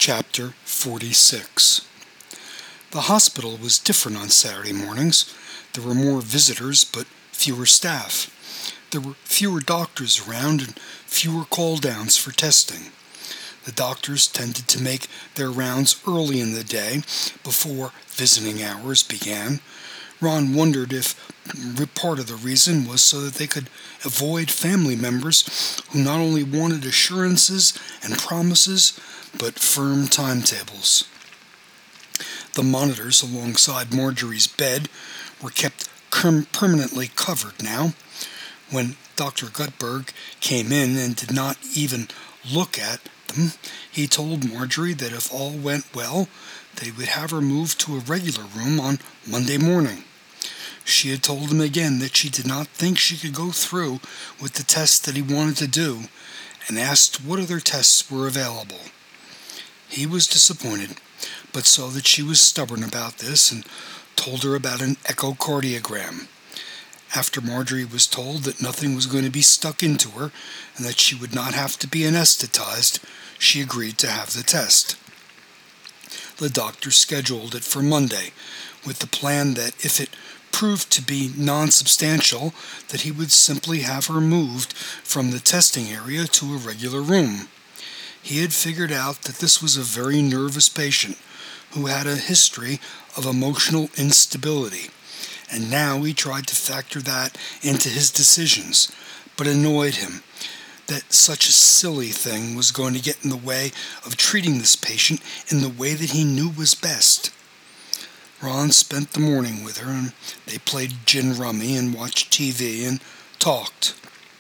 Chapter 46. The hospital was different on Saturday mornings. There were more visitors, but fewer staff. There were fewer doctors around and fewer call-downs for testing. The doctors tended to make their rounds early in the day, before visiting hours began. Ron wondered if part of the reason was so that they could avoid family members who not only wanted assurances and promises, but firm timetables. The monitors alongside Marjorie's bed were kept permanently covered now. When Dr. Gutberg came in and did not even look at them, he told Marjorie that if all went well, they would have her moved to a regular room on Monday morning. She had told him again that she did not think she could go through with the tests that he wanted to do, and asked what other tests were available. He was disappointed, but saw that she was stubborn about this and told her about an echocardiogram. After Marjorie was told that nothing was going to be stuck into her and that she would not have to be anesthetized, she agreed to have the test. The doctor scheduled it for Monday, with the plan that if it proved to be non-substantial, that he would simply have her moved from the testing area to a regular room. He had figured out that this was a very nervous patient who had a history of emotional instability, and now he tried to factor that into his decisions, but annoyed him that such a silly thing was going to get in the way of treating this patient in the way that he knew was best. Ron spent the morning with her, and they played gin rummy and watched TV and talked.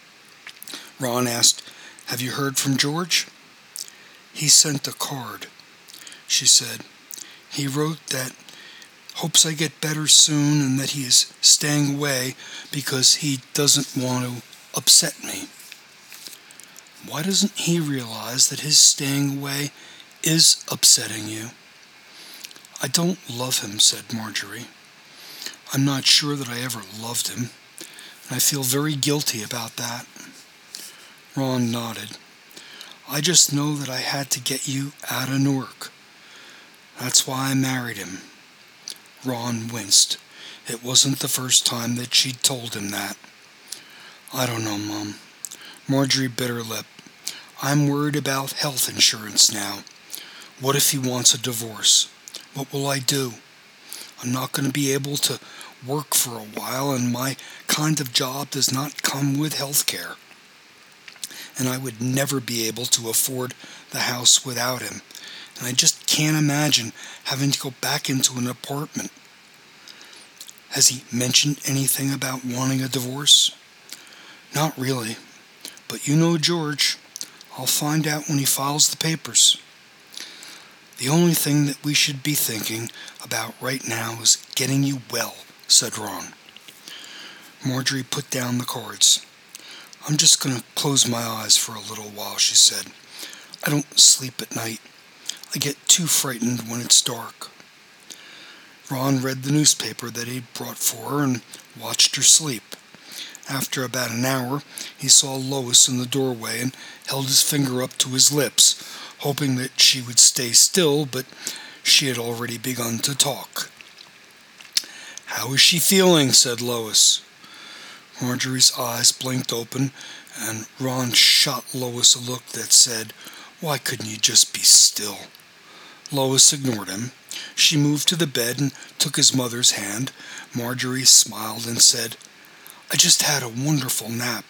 Ron asked, "Have you heard from George?" "He sent a card," she said. "He wrote that hopes I get better soon and that he is staying away because he doesn't want to upset me." "Why doesn't he realize that his staying away is upsetting you?" "I don't love him," said Marjorie. "I'm not sure that I ever loved him, and I feel very guilty about that." Ron nodded. "I just know that I had to get you out of Newark. That's why I married him." Ron winced. It wasn't the first time that she'd told him that. "I don't know, Mom." Marjorie bit her lip. "I'm worried about health insurance now. What if he wants a divorce? What will I do? I'm not going to be able to work for a while, and my kind of job does not come with health care. And I would never be able to afford the house without him, and I just can't imagine having to go back into an apartment." "Has he mentioned anything about wanting a divorce?" "Not really, but you know George. I'll find out when he files the papers." "The only thing that we should be thinking about right now is getting you well," said Ron. Marjorie put down the cards. "I'm just going to close my eyes for a little while," she said. "I don't sleep at night. I get too frightened when it's dark." Ron read the newspaper that he'd brought for her and watched her sleep. After about an hour, he saw Lois in the doorway and held his finger up to his lips, hoping that she would stay still, but she had already begun to talk. "How is she feeling?" said Lois. Marjorie's eyes blinked open, and Ron shot Lois a look that said, "Why couldn't you just be still?" Lois ignored him. She moved to the bed and took his mother's hand. Marjorie smiled and said, "I just had a wonderful nap."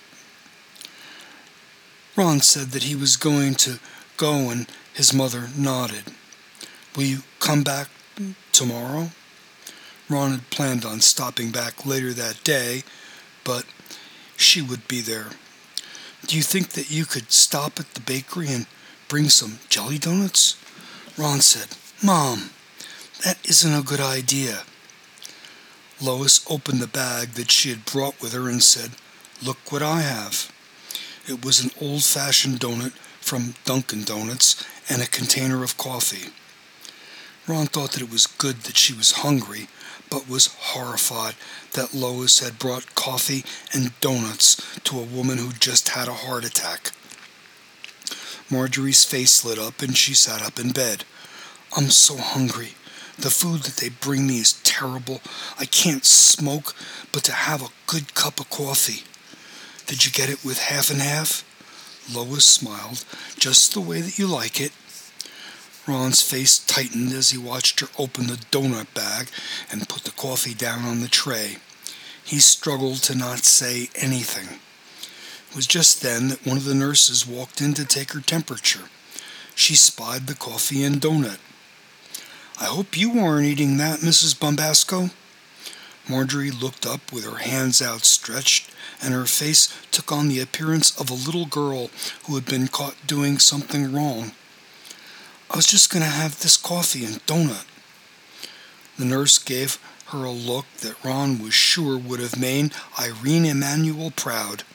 Ron said that he was going to go, and his mother nodded. "Will you come back tomorrow?" Ron had planned on stopping back later that day, but she would be there. "Do you think that you could stop at the bakery and bring some jelly donuts?" Ron said, "Mom, that isn't a good idea." Lois opened the bag that she had brought with her and said, "Look what I have." It was an old-fashioned donut from Dunkin' Donuts and a container of coffee. Ron thought that it was good that she was hungry, but was horrified that Lois had brought coffee and donuts to a woman who just had a heart attack. Marjorie's face lit up and she sat up in bed. "I'm so hungry. The food that they bring me is terrible. I can't smoke but to have a good cup of coffee." "Did you get it with half and half?" Lois smiled. "Just the way that you like it." Ron's face tightened as he watched her open the donut bag and put the coffee down on the tray. He struggled to not say anything. It was just then that one of the nurses walked in to take her temperature. She spied the coffee and donut. "I hope you aren't eating that, Mrs. Bombasco." Marjorie looked up with her hands outstretched, and her face took on the appearance of a little girl who had been caught doing something wrong. "I was just going to have this coffee and donut." The nurse gave her a look that Ron was sure would have made Irene Emanuel proud.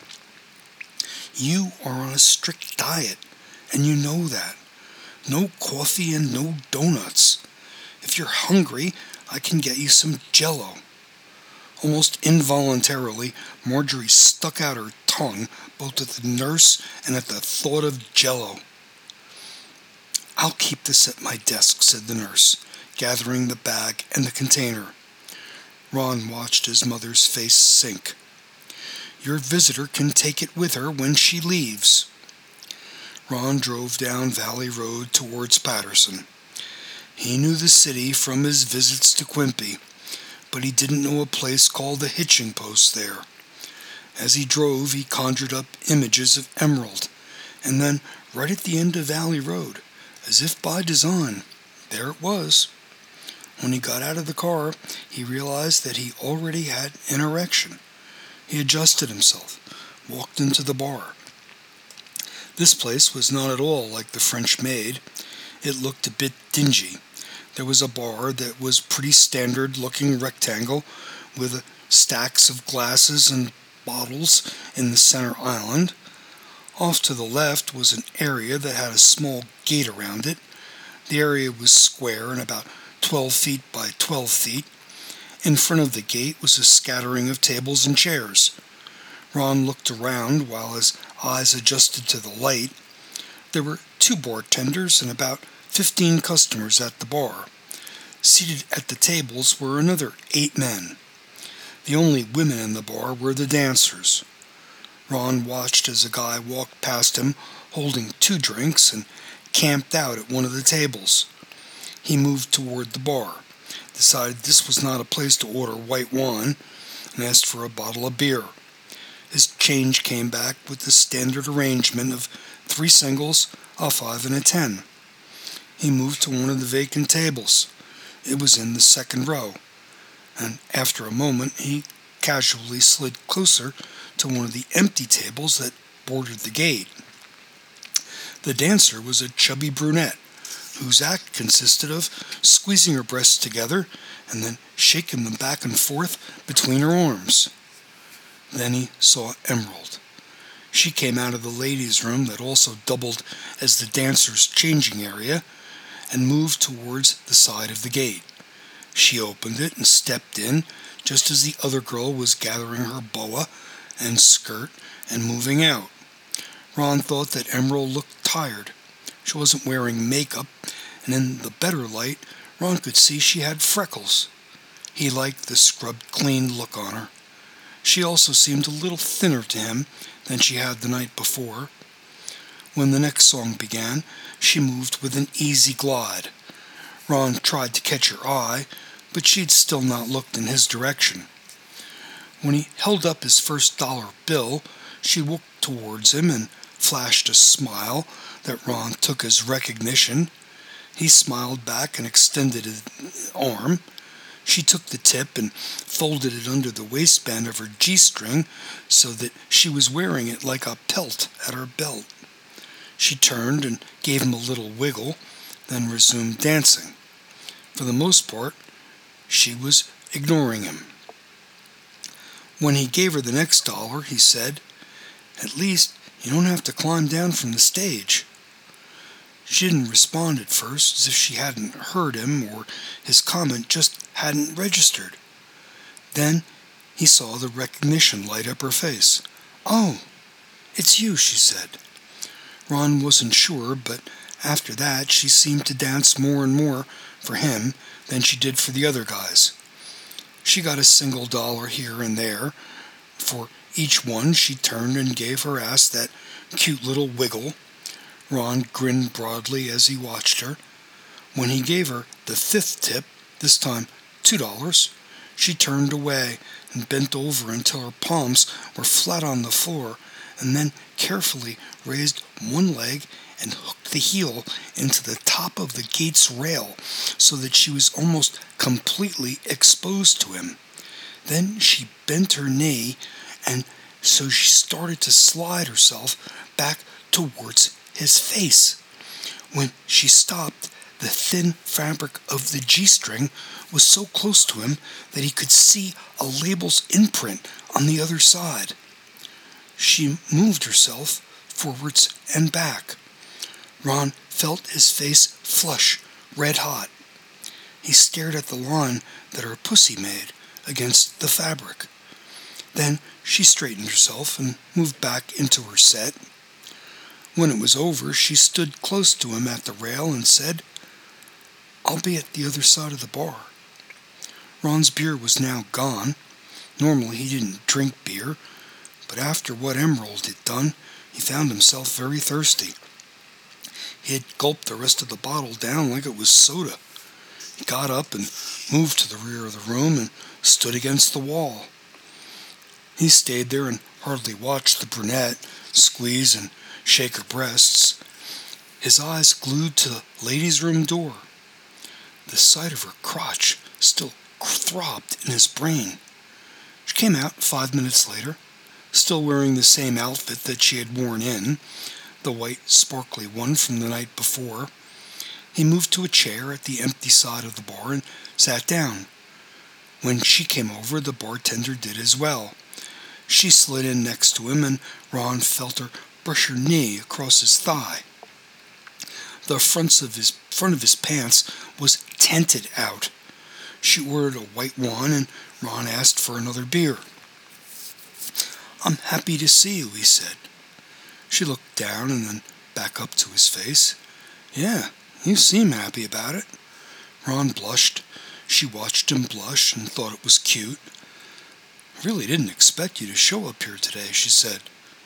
"You are on a strict diet, and you know that. No coffee and no donuts. If you're hungry, I can get you some Jell-O." Almost involuntarily, Marjorie stuck out her tongue, both at the nurse and at the thought of Jell-O. "I'll keep this at my desk," said the nurse, gathering the bag and the container. Ron watched his mother's face sink. "Your visitor can take it with her when she leaves." Ron drove down Valley Road towards Patterson. He knew the city from his visits to Quimby, but he didn't know a place called the Hitching Post there. As he drove, he conjured up images of Emerald, and then, right at the end of Valley Road, as if by design, there it was. When he got out of the car, he realized that he already had an erection. He adjusted himself, walked into the bar. This place was not at all like the French Maid. It looked a bit dingy. There was a bar that was pretty standard-looking rectangle with stacks of glasses and bottles in the center island. Off to the left was an area that had a small gate around it. The area was square and about 12 feet by 12 feet. In front of the gate was a scattering of tables and chairs. Ron looked around while his eyes adjusted to the light. There were 2 bartenders and about 15 customers at the bar. Seated at the tables were another 8 men. The only women in the bar were the dancers. Ron watched as a guy walked past him holding 2 drinks and camped out at one of the tables. He moved toward the bar, decided this was not a place to order white wine, and asked for a bottle of beer. His change came back with the standard arrangement of 3 singles, a 5 and a 10. He moved to one of the vacant tables. It was in the second row, and after a moment he casually slid closer to one of the empty tables that bordered the gate. The dancer was a chubby brunette, whose act consisted of squeezing her breasts together and then shaking them back and forth between her arms. Then he saw Emerald. She came out of the ladies' room that also doubled as the dancers' changing area and moved towards the side of the gate. She opened it and stepped in just as the other girl was gathering her boa and skirt and moving out. Ron thought that Emerald looked tired. She wasn't wearing makeup, and in the better light, Ron could see she had freckles. He liked the scrubbed clean look on her. She also seemed a little thinner to him than she had the night before. When the next song began, she moved with an easy glide. Ron tried to catch her eye, but she'd still not looked in his direction. When he held up his first dollar bill, she walked towards him and flashed a smile that Ron took as recognition. He smiled back and extended his arm. She took the tip and folded it under the waistband of her G-string so that she was wearing it like a pelt at her belt. She turned and gave him a little wiggle, then resumed dancing. For the most part, she was ignoring him. When he gave her the next dollar, he said, "At least you don't have to climb down from the stage." She didn't respond at first, as if she hadn't heard him or his comment just hadn't registered. Then he saw the recognition light up her face. "Oh, it's you," she said. Ron wasn't sure, but after that she seemed to dance more and more for him than she did for the other guys. She got a single dollar here and there. For each one she turned and gave her ass that cute little wiggle. Ron grinned broadly as he watched her. When he gave her the fifth tip, this time $2, she turned away and bent over until her palms were flat on the floor, and then carefully raised one leg and hooked the heel into the top of the gate's rail so that she was almost completely exposed to him. Then she bent her knee, and so she started to slide herself back towards his face. When she stopped, the thin fabric of the G-string was so close to him that he could see a label's imprint on the other side. She moved herself forwards and back. Ron felt his face flush, red hot. He stared at the line that her pussy made against the fabric. Then she straightened herself and moved back into her set. When it was over, she stood close to him at the rail and said, "I'll be at the other side of the bar." Ron's beer was now gone. Normally he didn't drink beer, but after what Emerald had done, he found himself very thirsty. He had gulped the rest of the bottle down like it was soda. He got up and moved to the rear of the room and stood against the wall. He stayed there and hardly watched the brunette squeeze and shake her breasts, his eyes glued to the ladies' room door. The sight of her crotch still throbbed in his brain. She came out 5 minutes later, still wearing the same outfit that she had worn in, the white sparkly one from the night before. He moved to a chair at the empty side of the bar and sat down. When she came over, the bartender did as well. She slid in next to him, and Ron felt her brush her knee across his thigh. The front of his pants was tented out. She ordered a white one, and Ron asked for another beer. "I'm happy to see you," he said. She looked down and then back up to his face. "Yeah, you seem happy about it." Ron blushed. She watched him blush and thought it was cute. "I really didn't expect you to show up here today," she said.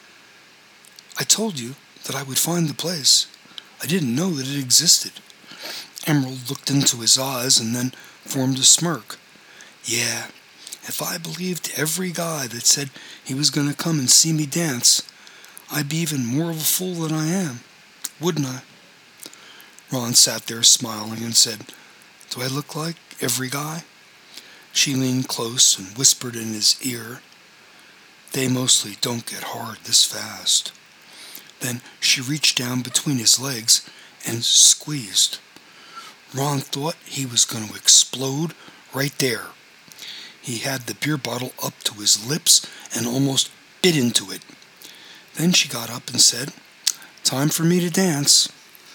"I told you that I would find the place. I didn't know that it existed." Emerald looked into his eyes and then formed a smirk. "Yeah, if I believed every guy that said he was going to come and see me dance, I'd be even more of a fool than I am, wouldn't I?" Ron sat there smiling and said, "Do I look like every guy?" She leaned close and whispered in his ear, "They mostly don't get hard this fast." Then she reached down between his legs and squeezed. Ron thought he was going to explode right there. He had the beer bottle up to his lips and almost bit into it. Then she got up and said, "Time for me to dance."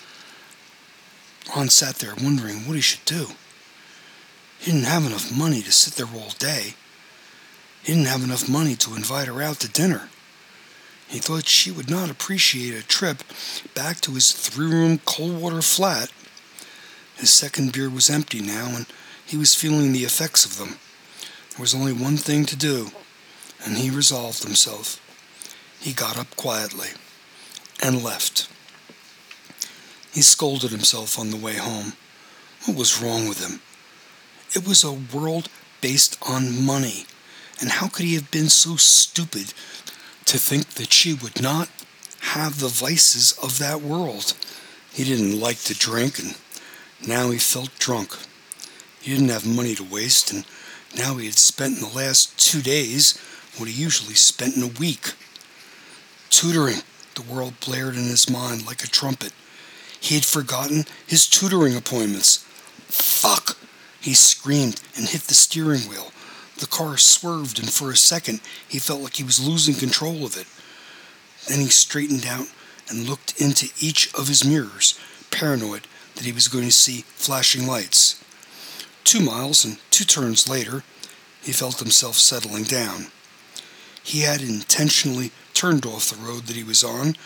Ron sat there wondering what he should do. He didn't have enough money to sit there all day. He didn't have enough money to invite her out to dinner. He thought she would not appreciate a trip back to his 3-room Coldwater flat. His second beer was empty now, and he was feeling the effects of them. There was only one thing to do, and he resolved himself. He got up quietly and left. He scolded himself on the way home. What was wrong with him? It was a world based on money, and how could he have been so stupid to think that she would not have the vices of that world? He didn't like to drink, and now he felt drunk. He didn't have money to waste, and now he had spent in the last 2 days what he usually spent in a week. Tutoring, the world blared in his mind like a trumpet. He had forgotten his tutoring appointments. "Fuck!" He screamed and hit the steering wheel. The car swerved, and for a second he felt like he was losing control of it. Then he straightened out and looked into each of his mirrors, paranoid that he was going to see flashing lights. 2 miles and 2 turns later, he felt himself settling down. He had intentionally turned off the road that he was on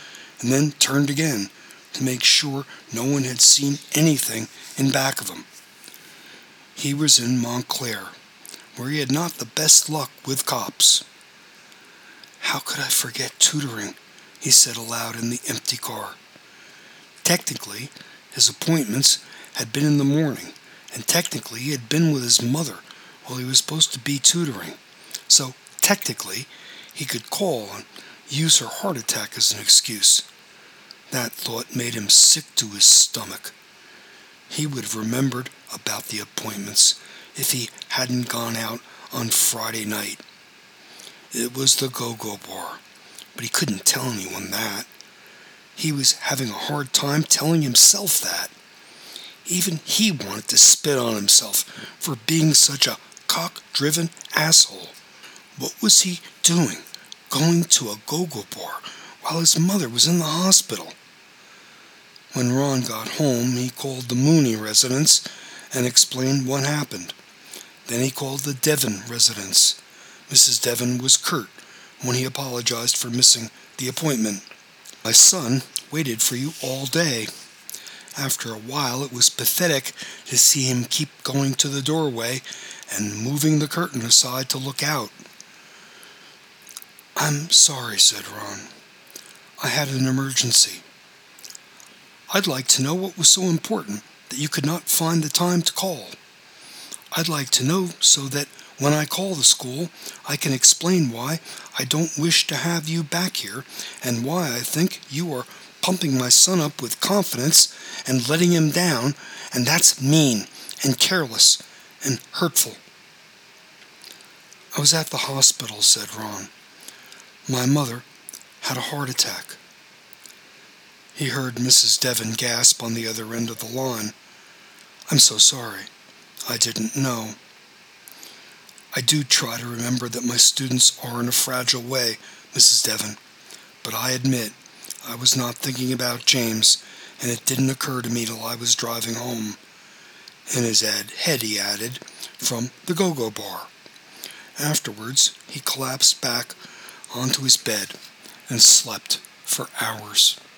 and then turned again to make sure no one had seen anything in back of him. He was in Montclair, where he had not the best luck with cops. "How could I forget tutoring?" he said aloud in the empty car. Technically, his appointments had been in the morning, and technically he had been with his mother while he was supposed to be tutoring. So technically, he could call and use her heart attack as an excuse. That thought made him sick to his stomach. He would have remembered about the appointments if he hadn't gone out on Friday night. It was the Go-Go Bar, but he couldn't tell anyone that. He was having a hard time telling himself that. Even he wanted to spit on himself for being such a cock-driven asshole. What was he doing, going to a Go-Go Bar while his mother was in the hospital? When Ron got home, he called the Mooney residence and explained what happened. Then he called the Devon residence. Mrs. Devon was curt when he apologized for missing the appointment. "My son waited for you all day." After a while, it was pathetic to see him keep going to the doorway and moving the curtain aside to look out. "I'm sorry," said Ron. "I had an emergency." "I'd like to know what was so important that you could not find the time to call. I'd like to know so that when I call the school, I can explain why I don't wish to have you back here and why I think you are pumping my son up with confidence and letting him down, and that's mean and careless and hurtful." "I was at the hospital," said Ron. "My mother had a heart attack." He heard Mrs. Devon gasp on the other end of the line. "I'm so sorry. I didn't know." "I do try to remember that my students are in a fragile way, Mrs. Devon, but I admit I was not thinking about James, and it didn't occur to me till I was driving home." In his head, he added, "from the Go-Go Bar." Afterwards, he collapsed back onto his bed and slept for hours.